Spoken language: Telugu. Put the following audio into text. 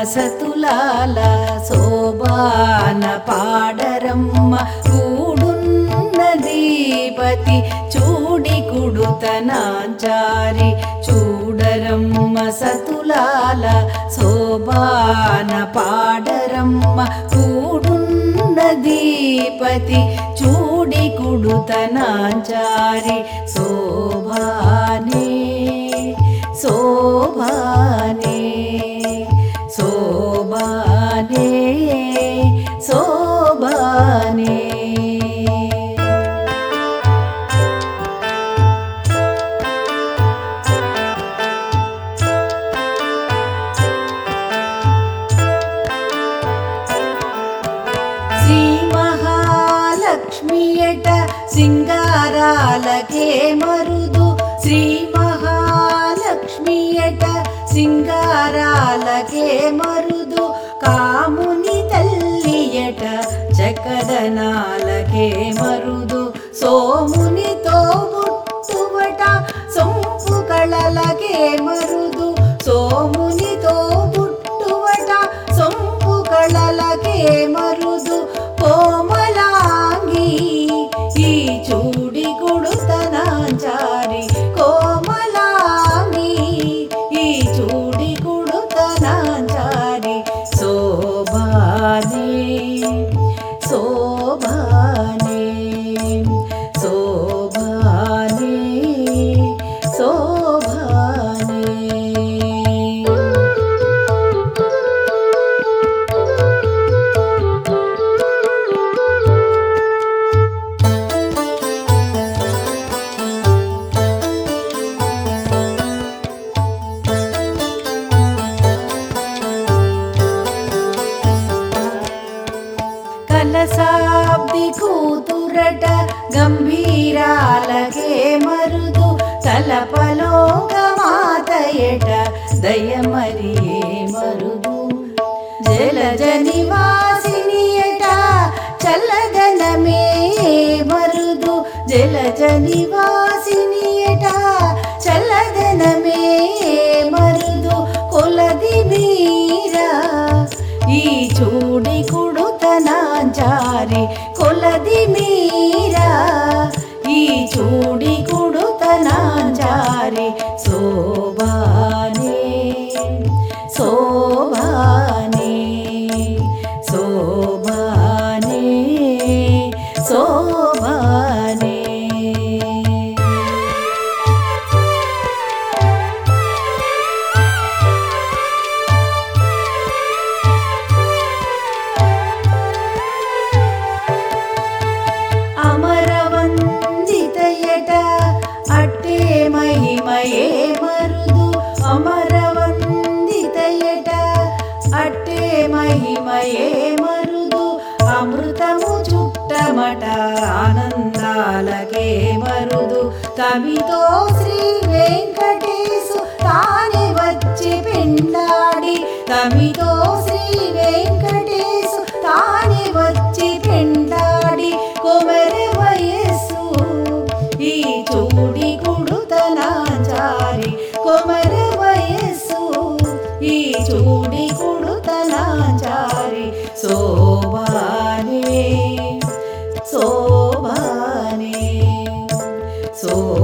సతులాల శోభాన పాడరమ్మ కూడున్నదీపతి చూడి కుడుతనాచారి చూడరమ్మ సతులాల శోభాన పాడరమ్మ కూడున్నదీపతి చూడి కుడుతనాచారి శోభానే శోభానే శోభానే శోభానే శ్రీ మహాలక్ష్మియట సింగారాలకే మరుదు శ్రీ మహాలక్ష్మియట సింగారాలకే మరుదు కాముని తల్లియట చకదనాలకే మరుదు సోమునితో బుట్టువట సొంపు కళలకే మరుదు సోమునితో బుట్టువట సొంపు కళలకే మరుదు కోమలాంగి ఈ చూడి కుడుతనాచారి కోమలాంగి ఈ చూడి కుడుతనాచారి శోభానే శోభానే శోభానే శోభానే కలసాబ్ది కూతురట గంభీరాలకే మరుదు తలపలోకమాతయట దయమరియే మరుదు జలజ నివాసినియట చల్లదనమే మరుదు జలజ నివాసినియట చల్లదనమే మరుదు కొలది మీరా ఈ చూడి కుడుతనాచారి కొలది మీరా ఈ చూడి కుడుతనాచారి శోభానే శోభానే శోభానే శోభానే అమరవందితయట అట్టే మహిమయే మరుదు అమరవందితయట అట్టే మహిమయే మరుదు అమృతము చుట్టమట ఆనందాలకే మరుదు తమితో శ్రీ వెంకటేశు తానే వచ్చి పెండాడి తమితో శ్రీ వెంకటేశు తానే వచ్చి పెండాడి కొమర వయస్సు ఈ చూడి కుడుతనాచారి కొమర వయస్సు ఈ చూడి కుడుతనాచారి శోభానే శోభానే శోభానే